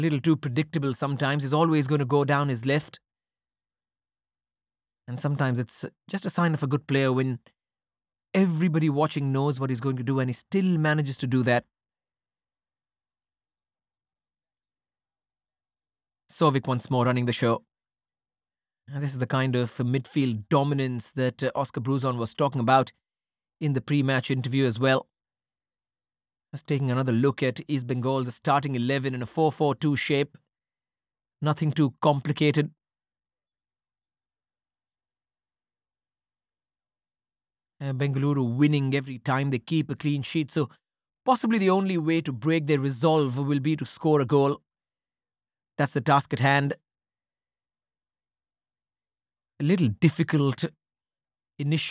a little too predictable sometimes. He's always going to go down his left. And sometimes it's just a sign of a good player when everybody watching knows what he's going to do and he still manages to do that. Souvik once more running the show. And this is the kind of midfield dominance that Oscar Bruzon was talking about in the pre-match interview as well. Just taking another look at East Bengal's starting 11 in a 4-4-2 shape. Nothing too complicated. Bengaluru winning every time they keep a clean sheet, so possibly the only way to break their resolve will be to score a goal. That's the task at hand. A little difficult initial